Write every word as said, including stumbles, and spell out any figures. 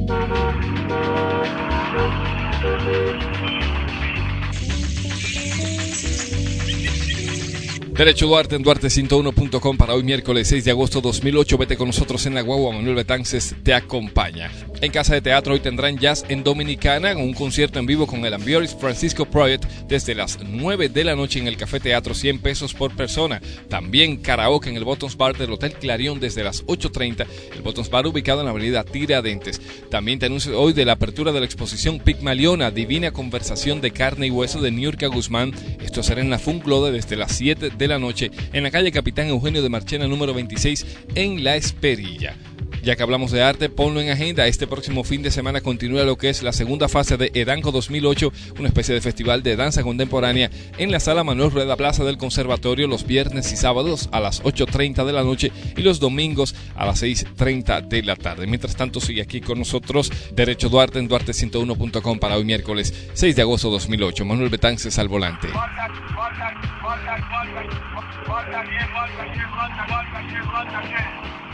Derecho Duarte en Duarte ciento uno punto com para hoy miércoles seis de agosto dos mil ocho. Vete con nosotros en la guagua, Manuel Betances te acompaña. En Casa de Teatro hoy tendrán Jazz en Dominicana con un concierto en vivo con el Ambioris Francisco Project desde las nueve de la noche en el Café Teatro, cien pesos por persona. También karaoke en el Bottoms Bar del Hotel Clarion desde las ocho treinta, el Bottoms Bar ubicado en la avenida Tiradentes. También te anuncio hoy de la apertura de la exposición Pigmaliona, Divina Conversación de Carne y Hueso de Niurka Guzmán. Esto será en la Funglode desde las siete de la noche en la calle Capitán Eugenio de Marchena número veintiséis en La Esperilla. Ya que hablamos de arte, ponlo en agenda. Este próximo fin de semana continúa lo que es la segunda fase de Edanco dos mil ocho, una especie de festival de danza contemporánea en la Sala Manuel Rueda Plaza del Conservatorio los viernes y sábados a las ocho treinta de la noche y los domingos a las seis treinta de la tarde. Mientras tanto, sigue aquí con nosotros Derecho Duarte en Duarte ciento uno punto com para hoy miércoles seis de agosto dos mil ocho. Manuel Betances al volante. Volta, volta, volta, volta, volta, volta, volta, volta, volta, volta, volta, volta, volta, volta,